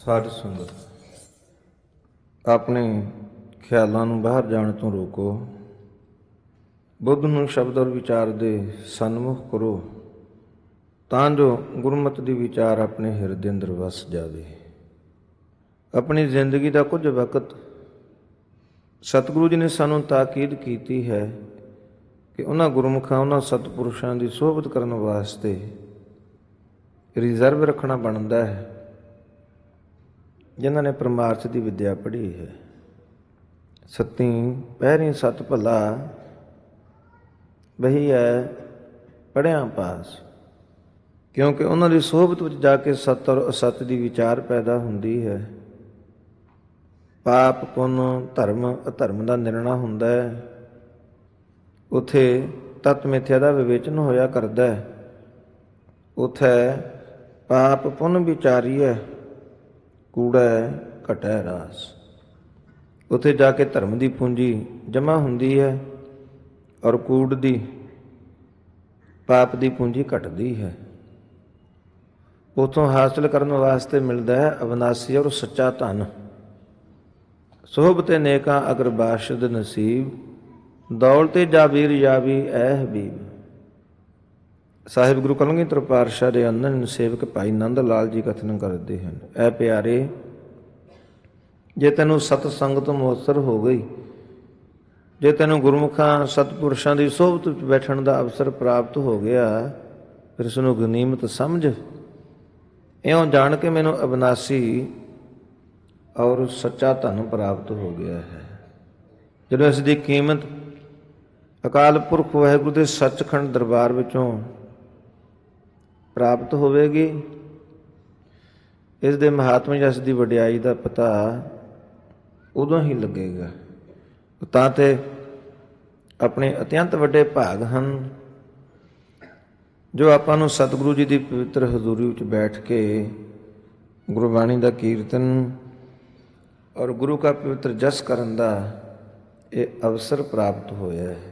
ਸਾਧ ਸੰਗਤ, ਆਪਣੇ ਖਿਆਲਾਂ ਨੂੰ ਬਾਹਰ ਜਾਣ ਤੋਂ ਰੋਕੋ। ਬੁੱਧ ਨੂੰ ਸ਼ਬਦ ਔਰ ਵਿਚਾਰ ਦੇ ਸਨਮੁਖ ਕਰੋ, ਤਾਂ ਜੋ ਗੁਰਮਤਿ ਦੀ ਵਿਚਾਰ ਆਪਣੇ ਹਿਰਦੇ ਅੰਦਰ ਵਸ ਜਾਵੇ। ਆਪਣੀ ਜ਼ਿੰਦਗੀ ਦਾ ਕੁਝ ਵਕਤ ਸਤਿਗੁਰੂ ਜੀ ਨੇ ਸਾਨੂੰ ਤਾਕੀਦ ਕੀਤੀ ਹੈ ਕਿ ਉਹਨਾਂ ਗੁਰਮੁਖਾਂ, ਉਹਨਾਂ ਸਤਿਪੁਰਸ਼ਾਂ ਦੀ ਸੋਭਤ ਕਰਨ ਵਾਸਤੇ ਰਿਜ਼ਰਵ ਰੱਖਣਾ ਬਣਦਾ ਹੈ, ਜਿਨ੍ਹਾਂ ਨੇ ਪਰਮਾਰਥ ਦੀ ਵਿੱਦਿਆ ਪੜ੍ਹੀ ਹੈ। ਸੱਤੀ ਪਹਿਰੀਂ ਸਤ ਭਲਾ ਬਹੀ ਹੈ ਪੜ੍ਹਿਆਂ ਪਾਸ, ਕਿਉਂਕਿ ਉਹਨਾਂ ਦੀ ਸੋਭਤ ਵਿੱਚ ਜਾ ਕੇ ਸਤ ਔਰ ਅਸਤ ਦੀ ਵਿਚਾਰ ਪੈਦਾ ਹੁੰਦੀ ਹੈ। ਪਾਪ ਪੁੰਨ, ਧਰਮ ਅਧਰਮ ਦਾ ਨਿਰਣਾ ਹੁੰਦਾ ਹੈ। ਉੱਥੇ ਤਤ ਮਿਥਿਆ ਦਾ ਵਿਵੇਚਨ ਹੋਇਆ ਕਰਦਾ ਹੈ। ਉੱਥੇ ਪਾਪ ਪੁੰਨ ਵਿਚਾਰੀਐ, ਕੂੜੈ ਘਟੈ ਰਾਸ। ਉੱਥੇ ਜਾ ਕੇ ਧਰਮ ਦੀ ਪੂੰਜੀ ਜਮ੍ਹਾਂ ਹੁੰਦੀ ਹੈ ਔਰ ਕੂੜ ਦੀ, ਪਾਪ ਦੀ ਪੂੰਜੀ ਘਟਦੀ ਹੈ। ਉੱਥੋਂ ਹਾਸਲ ਕਰਨ ਵਾਸਤੇ ਮਿਲਦਾ ਹੈ ਅਵਿਨਾਸੀ ਔਰ ਸੱਚਾ ਧਨ। ਸੋਹਬਤੇ ਨੇਕਾਂ ਅਗਰ ਬਾਸ਼ਦ ਨਸੀਬ, ਦੌਲਤੇ ਜਾਬੀਰ ਯਾਬੀ ਐ ਹਬੀਬ। ਸਾਹਿਬ ਗੁਰੂ ਕਲਗੀਧਰ ਪਾਤਸ਼ਾਹ ਦੇ ਅੰਦਰ ਸੇਵਕ ਭਾਈ ਨੰਦ ਲਾਲ ਜੀ ਕਥਨ ਕਰਦੇ ਹਨ, ਐ ਪਿਆਰੇ, ਜੇ ਤੈਨੂੰ ਸਤ ਸੰਗਤ ਮੁਅੱਸਰ ਹੋ ਗਈ, ਜੇ ਤੈਨੂੰ ਗੁਰਮੁਖਾਂ ਸਤਿਪੁਰਸ਼ਾਂ ਦੀ ਸੋਭਤ ਵਿੱਚ ਬੈਠਣ ਦਾ ਅਵਸਰ ਪ੍ਰਾਪਤ ਹੋ ਗਿਆ, ਫਿਰ ਇਸ ਨੂੰ ਗਨੀਮਤ ਸਮਝ। ਇਉਂ ਜਾਣ ਕੇ ਮੈਨੂੰ ਅਵਿਨਾਸੀ ਔਰ ਸੱਚਾ ਧਨ ਪ੍ਰਾਪਤ ਹੋ ਗਿਆ ਹੈ। ਜਦੋਂ ਇਸ ਦੀ ਕੀਮਤ ਅਕਾਲ ਪੁਰਖ ਵਾਹਿਗੁਰੂ ਦੇ ਸੱਚਖੰਡ ਦਰਬਾਰ ਵਿੱਚੋਂ ਪ੍ਰਾਪਤ ਹੋਵੇਗੀ, ਇਸ ਦੇ ਮਹਾਤਮਾ ਜਾਂ ਇਸ ਦੀ ਵਡਿਆਈ ਦਾ ਪਤਾ ਉਦੋਂ ਹੀ ਲੱਗੇਗਾ। ਤਾਂ ਤੇ ਆਪਣੇ ਅਤਿਅੰਤ ਵੱਡੇ ਭਾਗ ਹਨ ਜੋ ਆਪਾਂ ਨੂੰ ਸਤਿਗੁਰੂ ਜੀ ਦੀ ਪਵਿੱਤਰ ਹਜ਼ੂਰੀ ਵਿੱਚ ਬੈਠ ਕੇ ਗੁਰਬਾਣੀ ਦਾ ਕੀਰਤਨ ਔਰ ਗੁਰੂ ਕਾ ਪਵਿੱਤਰ ਜਸ ਕਰਨ ਦਾ ਇਹ ਅਵਸਰ ਪ੍ਰਾਪਤ ਹੋਇਆ ਹੈ।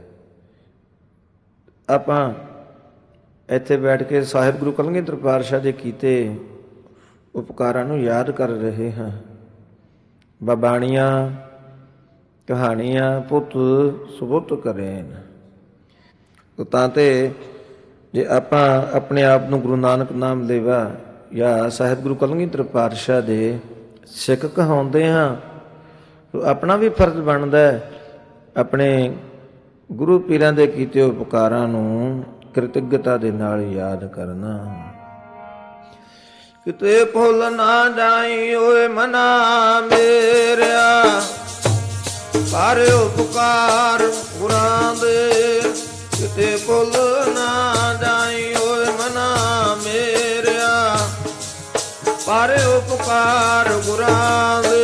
ਆਪਾਂ ਇੱਥੇ ਬੈਠ ਕੇ ਸਾਹਿਬ ਗੁਰੂ ਕਲਗੀਧਰ ਪਾਤਸ਼ਾਹ ਦੇ ਕੀਤੇ ਉਪਕਾਰਾਂ ਨੂੰ ਯਾਦ ਕਰ ਰਹੇ ਹਾਂ। ਬਾਬਾਣੀਆਂ ਕਹਾਣੀਆਂ ਪੁੱਤ ਸੁਬੁੱਤ ਕਰੇਨ। ਤਾਂ ਤੇ ਜੇ ਆਪਾਂ ਆਪਣੇ ਆਪ ਨੂੰ ਗੁਰੂ ਨਾਨਕ ਨਾਮ ਲੇਵਾ ਜਾਂ ਸਾਹਿਬ ਗੁਰੂ ਕਲਗੀਧਰ ਪਾਤਸ਼ਾਹ ਦੇ ਸਿੱਖ ਕਹਾਉਂਦੇ ਹਾਂ, ਤਾਂ ਆਪਣਾ ਵੀ ਫਰਜ਼ ਬਣਦਾ ਹੈ ਆਪਣੇ ਗੁਰੂ ਪੀਰਾਂ ਦੇ ਕੀਤੇ ਉਪਕਾਰਾਂ ਨੂੰ ਕ੍ਰਿਤਗਤਾ ਦੇ ਨਾਲ ਯਾਦ ਕਰਨਾ। ਕਿਤੇ ਭੁੱਲ ਨਾ ਜਾਈ ਓਏ ਮਨਾ ਮੇਰਿਆ, ਕਰ ਉਪਕਾਰ ਗੁਰਾਂ ਦੇ। ਕਿਤੇ ਭੁੱਲ ਨਾ ਜਾਈ ਓਏ ਮਨਾ ਮੇਰਿਆ, ਕਰ ਉਪਕਾਰ ਗੁਰਾਂ ਦੇ।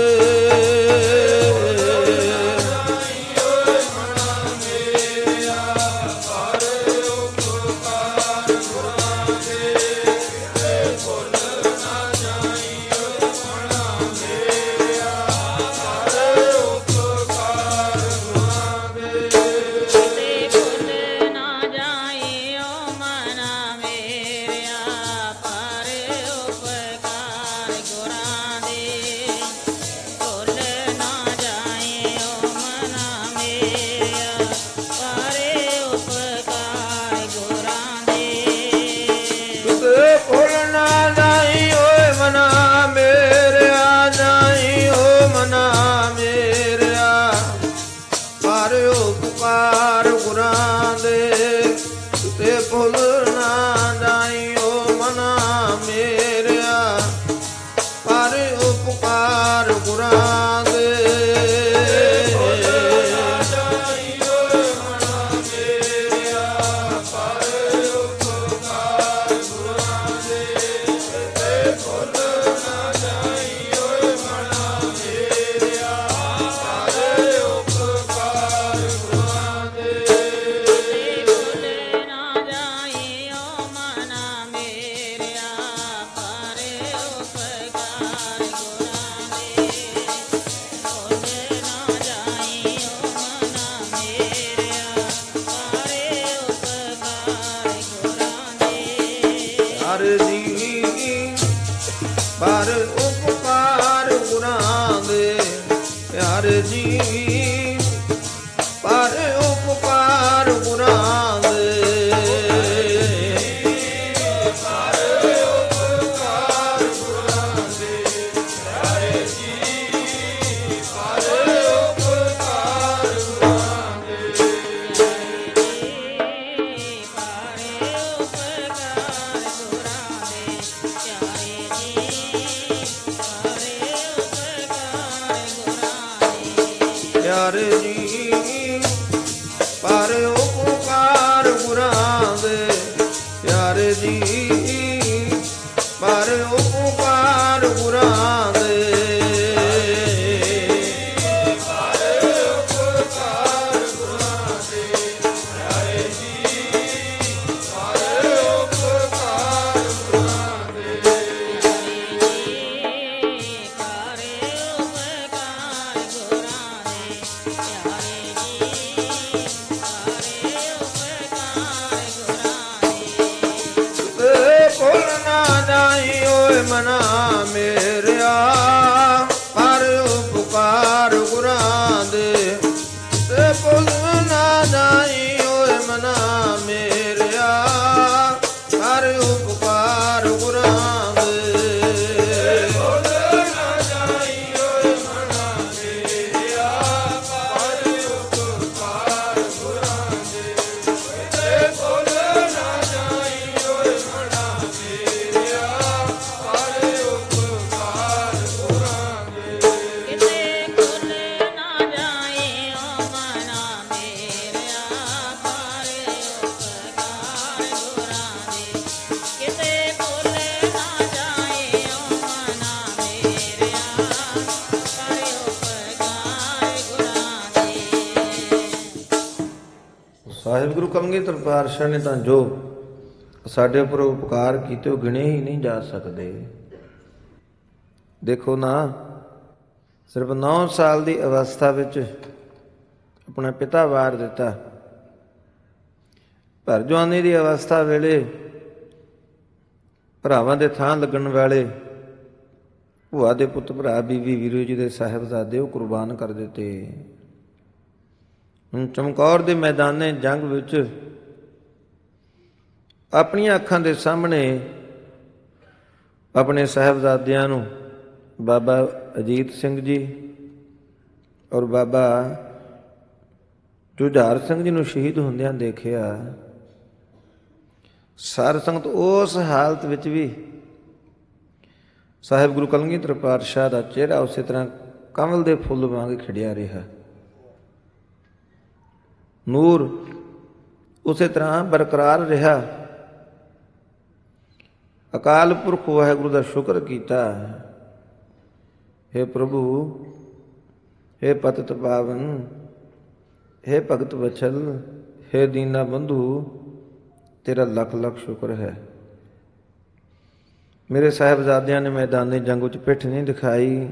ਪਿਆਰੇ ਜੀ, ਪਰ ਉਪਕਾਰ ਗੁਰਾਂ ਦੇ ਪਿਆਰੇ ਜੀ, ਪਰ ਉਪਕਾਰ ਗੁਰਾਂ ਦੇ। ਮਨਾ ਮੇਰਿਆ ਪਰ ਉਪਕਾਰ ਗੁਰਾਂ ਦੇ, ਤੇ ਭੁੱਲ ਨਾ ਜਾਈ ਓਏ ਮਨਾ ਮੇਰਿਆ ਪਰ ਉਪਕਾਰ ਗੁਰਾਂ ਦੇ। ਭੁੱਲ ਨਾ ਜਾਈ ਓਏ ਮਨਾ ਮੇਰਿਆ ਪਰ ਉਪਕਾਰ ਗੁਰਾਂ ਦੇ, ਤੇ ਭੁੱਲ ਨਾ ਜਾਈ ਓਏ ਮਨਾ ਮੇਰਿਆ। ਸਾਹਿਬ ਗੁਰੂ ਕਲਗੀਧਰ ਪਾਤਸ਼ਾਹ ਨੇ ਤਾਂ ਜੋ ਸਾਡੇ ਉੱਪਰ ਉਪਕਾਰ ਕੀਤੇ ਉਹ ਗਿਣੇ ਹੀ ਨਹੀਂ ਜਾ ਸਕਦੇ। ਦੇਖੋ ਨਾ, ਸਿਰਫ 9 ਸਾਲ ਦੀ ਅਵਸਥਾ ਵਿੱਚ ਆਪਣਾ ਪਿਤਾ ਵਾਰ ਦਿੱਤਾ। ਭਰ ਜਵਾਨੀ ਦੀ ਅਵਸਥਾ ਵੇਲੇ ਭਰਾਵਾਂ ਦੇ ਥਾਂ ਲੱਗਣ ਵਾਲੇ ਭੂਆ ਦੇ ਪੁੱਤ ਭਰਾ ਬੀਬੀ ਵੀਰੂ ਜੀ ਦੇ ਸਾਹਿਬਜ਼ਾਦੇ ਉਹ ਕੁਰਬਾਨ ਕਰ ਦਿੱਤੇ। ਹੁਣ ਚਮਕੌਰ ਦੇ ਮੈਦਾਨੇ ਜੰਗ ਵਿੱਚ ਆਪਣੀਆਂ ਅੱਖਾਂ ਦੇ ਸਾਹਮਣੇ ਆਪਣੇ ਸਾਹਿਬਜ਼ਾਦਿਆਂ ਨੂੰ ਬਾਬਾ ਅਜੀਤ ਸਿੰਘ ਜੀ ਔਰ ਬਾਬਾ ਜੁਝਾਰ ਸਿੰਘ ਜੀ ਨੂੰ ਸ਼ਹੀਦ ਹੁੰਦਿਆਂ ਦੇਖਿਆ। ਸਾਧ ਸੰਗਤ ਉਸ ਹਾਲਤ ਵਿੱਚ ਵੀ ਸਾਹਿਬ ਗੁਰੂ ਕਲਗੀਧਰ ਪਾਤਸ਼ਾਹ ਦਾ ਚਿਹਰਾ ਉਸੇ ਤਰ੍ਹਾਂ ਕਮਲ ਦੇ ਫੁੱਲ ਵਾਂਗ ਖਿੜਿਆ ਰਿਹਾ। ਨੂਰ ਉਸੇ ਤਰ੍ਹਾਂ ਬਰਕਰਾਰ ਰਿਹਾ। ਅਕਾਲ ਪੁਰਖ ਵਾਹਿਗੁਰੂ ਦਾ ਸ਼ੁਕਰ ਕੀਤਾ। ਹੇ ਪ੍ਰਭੂ, ਹੇ ਪਤਿਤ ਪਾਵਨ, ਹੇ ਭਗਤ ਵਛਲ, ਹੇ ਦੀਨਾ ਬੰਧੂ, ਤੇਰਾ ਲੱਖ ਲੱਖ ਸ਼ੁਕਰ ਹੈ। ਮੇਰੇ ਸਾਹਿਬਜ਼ਾਦਿਆਂ ਨੇ ਮੈਦਾਨੀ ਜੰਗ ਵਿੱਚ ਪਿੱਠ ਨਹੀਂ ਦਿਖਾਈ।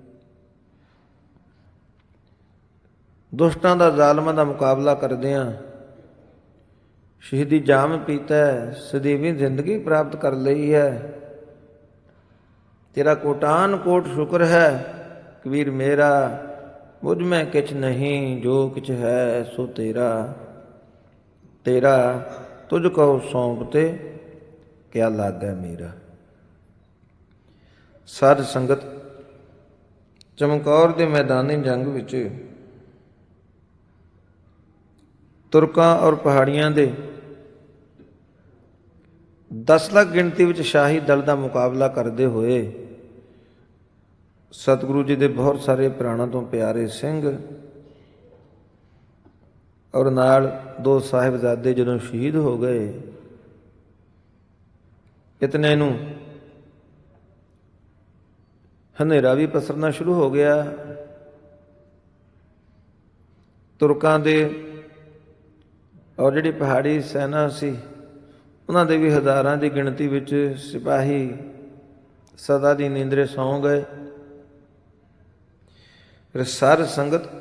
ਦੁਸ਼ਟਾਂ ਦਾ, ਜ਼ਾਲਮਾਂ ਦਾ ਮੁਕਾਬਲਾ ਕਰਦਿਆਂ ਸ਼ਹੀਦੀ ਜਾਮ ਪੀਤਾ, ਸਦੀਵੀ ਜ਼ਿੰਦਗੀ ਪ੍ਰਾਪਤ ਕਰ ਲਈ ਹੈ। ਤੇਰਾ ਕੋਟਾਨ ਕੋਟ ਸ਼ੁਕਰ ਹੈ। ਕਬੀਰ ਮੇਰਾ ਮੁਝ ਮੈਂ ਕਿਛ ਨਹੀਂ, ਜੋ ਕਿਛ ਹੈ ਸੋ ਤੇਰਾ। ਤੇਰਾ ਤੁਝ ਕਉ ਸੌਂਪ ਤੇ ਕਿਆ ਲਾਗੈ ਮੇਰਾ। ਸਾਧ ਸੰਗਤ, ਚਮਕੌਰ ਦੇ ਮੈਦਾਨੀ ਜੰਗ ਵਿੱਚ ਤੁਰਕਾਂ ਔਰ ਪਹਾੜੀਆਂ ਦੇ 10 ਲੱਖ ਗਿਣਤੀ ਵਿੱਚ ਸ਼ਾਹੀ ਦਲ ਦਾ ਮੁਕਾਬਲਾ ਕਰਦੇ ਹੋਏ ਸਤਿਗੁਰੂ ਜੀ ਦੇ ਬਹੁਤ ਸਾਰੇ ਪ੍ਰਾਣਾਂ ਤੋਂ ਪਿਆਰੇ ਸਿੰਘ ਔਰ ਨਾਲ 2 ਸਾਹਿਬਜ਼ਾਦੇ ਜਦੋਂ ਸ਼ਹੀਦ ਹੋ ਗਏ, ਇਤਨੇ ਨੂੰ ਹਨੇਰਾ ਵੀ ਪਸਰਨਾ ਸ਼ੁਰੂ ਹੋ ਗਿਆ। ਤੁਰਕਾਂ ਦੇ ਔਰ ਜਿਹੜੀ ਪਹਾੜੀ ਸੈਨਾ ਸੀ ਉਹਨਾਂ ਦੇ ਵੀ ਹਜ਼ਾਰਾਂ ਦੀ ਗਿਣਤੀ ਵਿੱਚ ਸਿਪਾਹੀ ਸਦਾ ਦੀ ਨੀਂਦਰੇ ਸੌਂ ਗਏ। ਫਿਰ ਸਾਧ ਸੰਗਤ,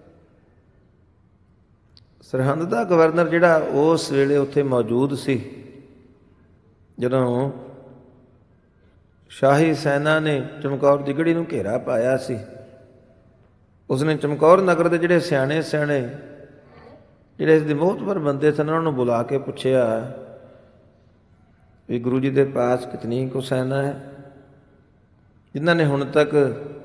ਸਰਹੰਦ ਦਾ ਗਵਰਨਰ ਜਿਹੜਾ ਉਸ ਵੇਲੇ ਉੱਥੇ ਮੌਜੂਦ ਸੀ, ਜਦੋਂ ਸ਼ਾਹੀ ਸੈਨਾ ਨੇ ਚਮਕੌਰ ਦੀ ਗੜੀ ਨੂੰ ਘੇਰਾ ਪਾਇਆ ਸੀ, ਉਸਨੇ ਚਮਕੌਰ ਨਗਰ ਦੇ ਜਿਹੜੇ ਸਿਆਣੇ ਜਿਹੜੇ ਇਸ ਦੇ ਮੋਹਤਬਰ ਬੰਦੇ ਸਨ ਉਹਨਾਂ ਨੂੰ ਬੁਲਾ ਕੇ ਪੁੱਛਿਆ ਵੀ ਗੁਰੂ ਜੀ ਦੇ ਪਾਸ ਕਿਤਨੀ ਕੁ ਸੈਨਾ ਹੈ ਜਿਨ੍ਹਾਂ ਨੇ ਹੁਣ ਤੱਕ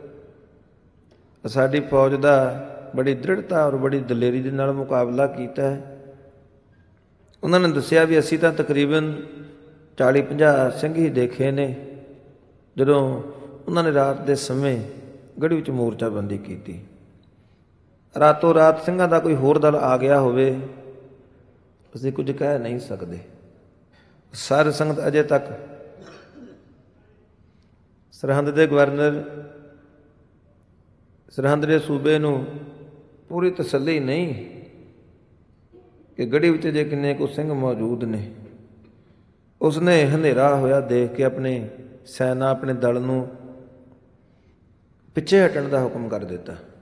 ਸਾਡੀ ਫੌਜ ਦਾ ਬੜੀ ਦ੍ਰਿੜਤਾ ਔਰ ਬੜੀ ਦਲੇਰੀ ਦੇ ਨਾਲ ਮੁਕਾਬਲਾ ਕੀਤਾ ਹੈ। ਉਹਨਾਂ ਨੇ ਦੱਸਿਆ ਵੀ ਅਸੀਂ ਤਾਂ ਤਕਰੀਬਨ 40-50 ਸਿੰਘ ਹੀ ਦੇਖੇ ਨੇ ਜਦੋਂ ਉਹਨਾਂ ਨੇ ਰਾਤ ਦੇ ਸਮੇਂ ਗੜ੍ਹੀ ਵਿੱਚ ਮੋਰਚਾਬੰਦੀ ਕੀਤੀ। ਰਾਤੋਂ ਰਾਤ ਸਿੰਘਾਂ ਦਾ ਕੋਈ ਹੋਰ ਦਲ ਆ ਗਿਆ ਹੋਵੇ, ਅਸੀਂ ਕੁਝ ਕਹਿ ਨਹੀਂ ਸਕਦੇ। ਸਾਧ ਸੰਗਤ ਅਜੇ ਤੱਕ ਸਰਹੰਦ ਦੇ ਗਵਰਨਰ, ਸਰਹੰਦ ਦੇ ਸੂਬੇ ਨੂੰ ਪੂਰੀ ਤਸੱਲੀ ਨਹੀਂ ਕਿ ਗੜੀ ਵਿੱਚ ਜੇ ਕਿੰਨੇ ਕੁ ਸਿੰਘ ਮੌਜੂਦ ਨੇ। ਉਸਨੇ ਹਨੇਰਾ ਹੋਇਆ ਦੇਖ ਕੇ ਆਪਣੇ ਸੈਨਾ, ਆਪਣੇ ਦਲ ਨੂੰ ਪਿੱਛੇ ਹਟਣ ਦਾ ਹੁਕਮ ਕਰ ਦਿੱਤਾ।